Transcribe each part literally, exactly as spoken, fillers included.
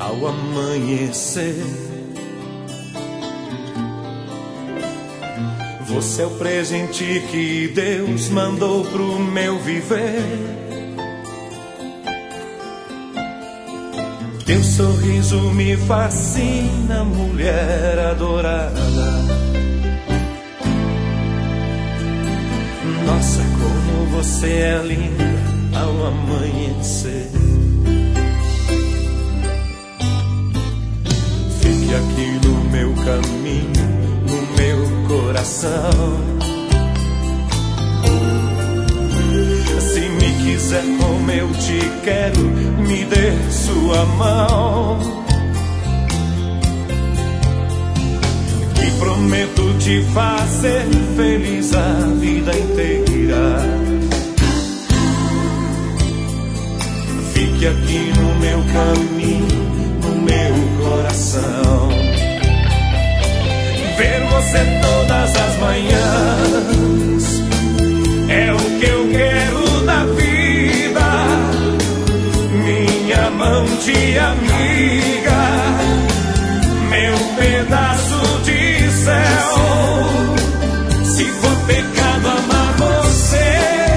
ao amanhecer. Você é o presente que Deus mandou pro meu viver. Teu sorriso me fascina, mulher adorada. Nossa, como você é linda ao amanhecer. Fique aqui no meu caminho, no meu coração. Se me quiser como eu te quero, me dê sua mão, que prometo te fazer feliz a vida inteira. Fique aqui no meu caminho, no meu coração. Ver você todas as manhãs é o que eu quero da vida. Minha amante amiga, meu pedaço de céu. Se for pecado amar você,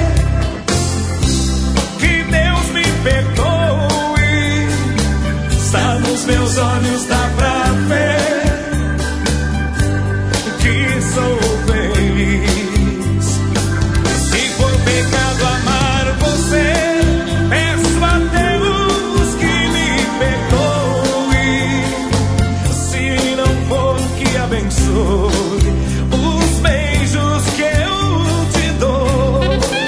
que Deus me perdoe. Está nos meus olhos, dá pra ver que sou feliz. Se for pecado amar você, peço a Deus que me perdoe. Se não for, que abençoe os beijos que eu te dou.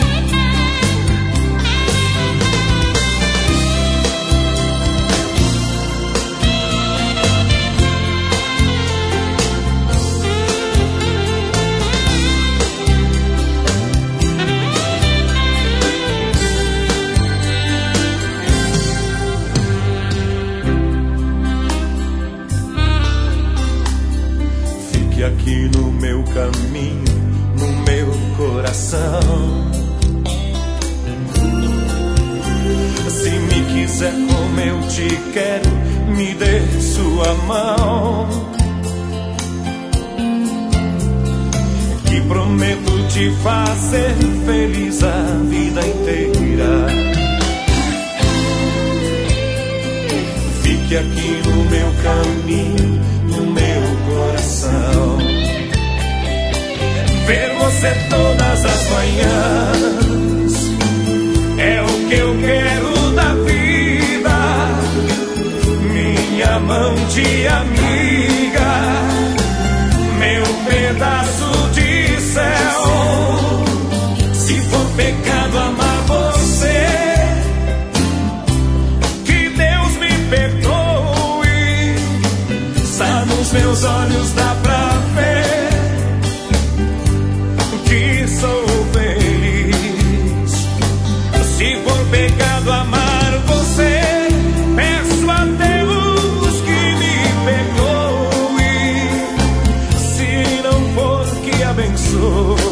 Aqui no meu caminho, no meu coração. Se me quiser como eu te quero, me dê sua mão, que prometo te fazer feliz a vida inteira. Fique aqui no meu caminho, no meu coração. Ver você todas as manhãs é o que eu quero da vida. Minha amante amiga, meu pedaço de céu. Se for pecado amar você, que Deus me perdoe. Está nos meus olhos, dá pra ver que sou feliz. Se for pecado amar você, peço a Deus que me perdoe. Se não for, que abençoe